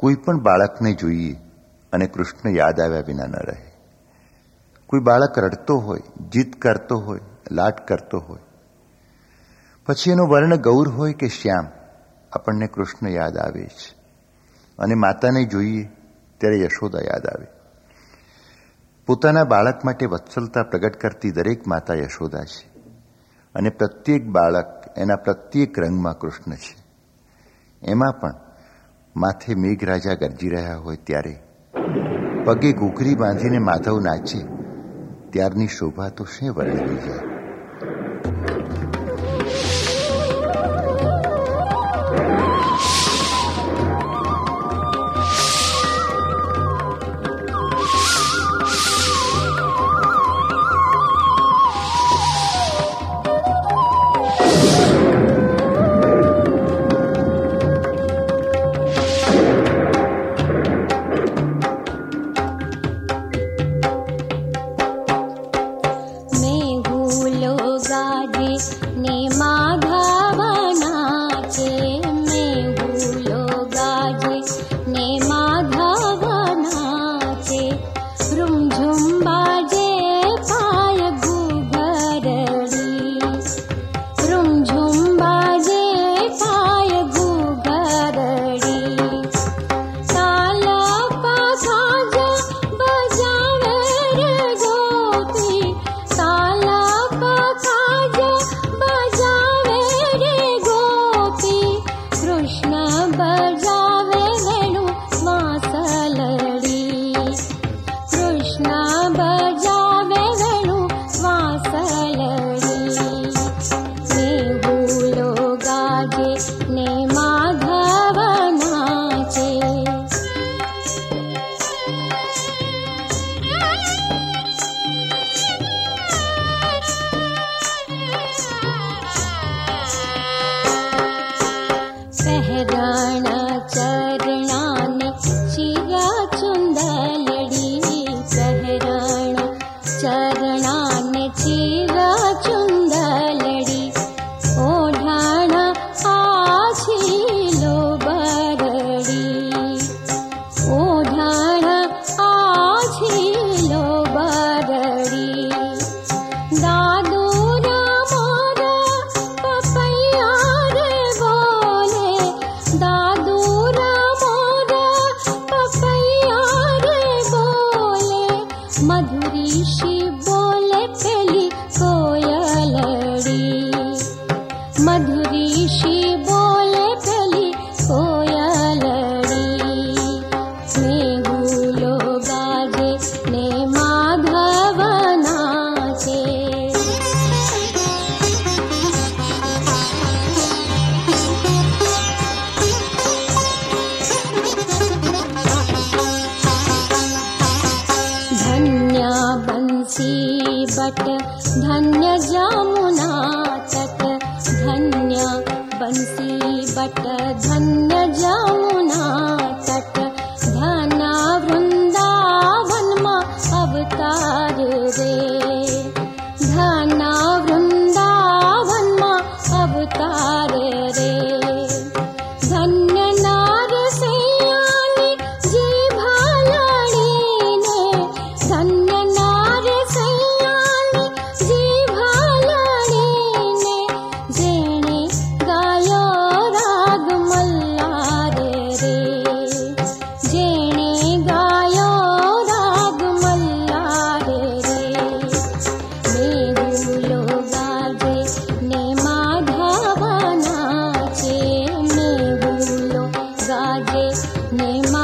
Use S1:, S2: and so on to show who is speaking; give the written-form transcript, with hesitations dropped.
S1: કોઈ પણ બાળકને જોઈએ અને કૃષ્ણ યાદ આવ્યા વિના ન રહે. કોઈ બાળક રડતો હોય, જીદ કરતો હોય, લાડ કરતો હોય, પછી એનો વર્ણ ગૌર હોય કે શ્યામ, આપણને કૃષ્ણ યાદ આવે છે. અને માતાને જોઈએ ત્યારે યશોદા યાદ આવે. પોતાના બાળક માટે વત્સલતા પ્રગટ કરતી દરેક માતા યશોદા છે. અને પ્રત્યેક બાળક એના પ્રત્યેક રંગમાં કૃષ્ણ છે. એમાં પણ માથે મેઘરાજા ગરજી રહ્યા હોય ત્યારે પગે ઘૂઘરી બાંધીને માધવ નાચે ત્યારની શોભા તો શું વર્ણવી જાય.
S2: ने